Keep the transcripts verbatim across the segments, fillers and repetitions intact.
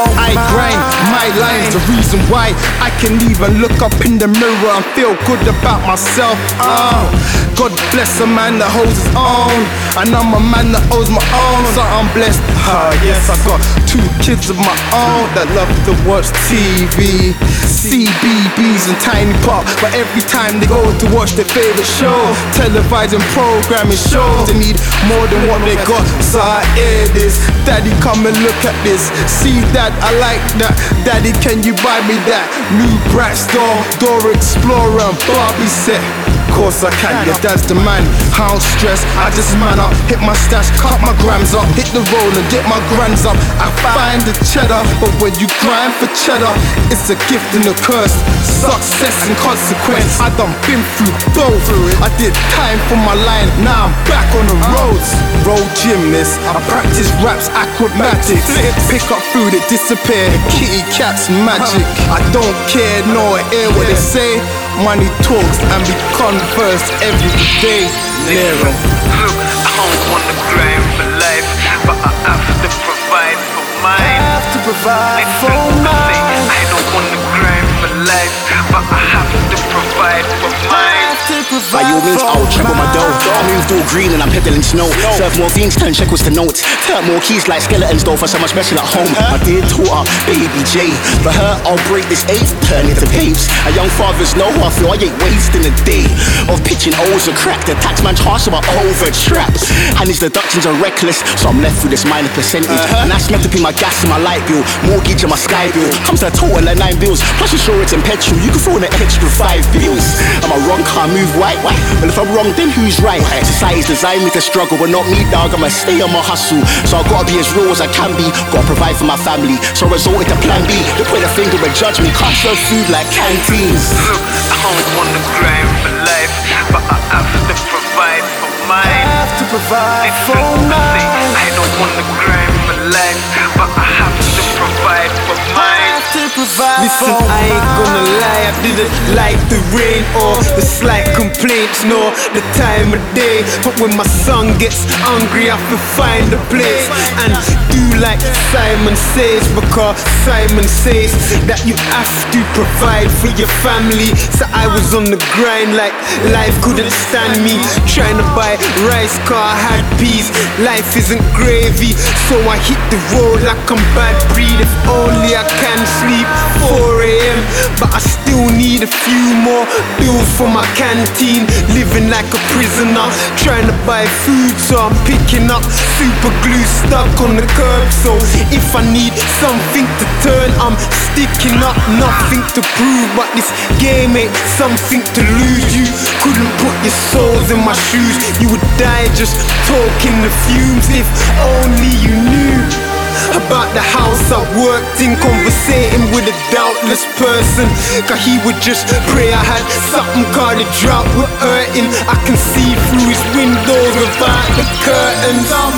I grind my lines, the reason why I can even look up in the mirror and feel good about myself. uh, God bless a man that holds his own, and I'm a man that owes my own, so I'm blessed. Ah, yes, I got two kids of my own that love to watch T V, C B Bs and Tiny Pop, but every time they go to watch their favorite show, televising programming shows, they need more than what they got. So I hear this, Daddy, come and look at this. See that, I like that. Daddy, can you buy me that new Brat Store, Dora Explorer and Barbie set? Course I can, yeah, that's the man. I don't stress, I just man up, hit my stash, cut my grams up, hit the roll and get my grands up. I find the cheddar, but when you grind for cheddar, it's a gift and a curse, success and consequence. I done been through both. I did time for my line, now I'm back on the roads. Road gymnast, I practice raps, acrobatics, pick up food, it disappear, kitty cats magic. I don't care, no, I hear what they say. Money talks and we converse every day. Nero. Look, I don't wanna grind for life, but I have to provide for mine. I have to provide Listen, for mine. I don't wanna grind for life, but I have to provide for mine. By all means, I'll triple my dough. I moved all green and I'm peddling snow. Serve more fiends, turn shekels to notes. Turn more keys like skeletons, though, for someone special at home. My dear daughter, baby J. For her, I'll break this eighth, turn it to papes. A young fathers know I feel I ain't wasting a day of pitching O's or crack. The tax man's harsh, so I over traps. And his deductions are reckless, so I'm left with this minor percentage. Uh-huh. And that's meant to be my gas and my light bill, mortgage and my sky bill. Comes to a total of nine bills, plus insurance and petrol. You can throw in an extra five bills. Am I wrong? Can't move white, white. Well, if I'm wrong, then who's right? Society's designed me to struggle, but not me, dog. I'ma stay on my hustle, so I gotta be as real as I can be. Gotta provide for my family, so I resorted to plan B. They point a finger and judge me, can't serve food like canteens. Look, I don't wanna grind for life, but I have to provide for mine. I have to provide Listen, for mine. I don't wanna grind for life, but I have to provide for mine. Listen, I ain't gonna lie, I didn't like the rain or the slight complaints, nor the time of day. But when my son gets hungry, I feel find a place and do like Simon says, because Simon says that you have to provide for your family. So I was on the grind like life couldn't stand me, trying to buy rice, car, I had peas. Life isn't gravy, so I hit the road like I'm bad breed. If only I can sleep four a m, but I still need a few more bills for my canteen. Living like a prisoner, trying to buy food, so I'm picking up super glue stuck on the curb. So if I need something to turn, I'm sticking up. Nothing to prove, but this game ain't something to lose. You couldn't put your souls in my shoes, you would die just talking the fumes. If only you knew about the house I worked in, conversating with a doubtless person, cause he would just pray I had something called a drought with hurting. I can see through his windows without the curtains. I'm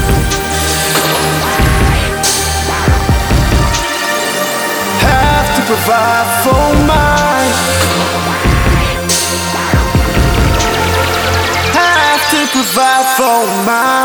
have to provide for mine. Have to provide for mine.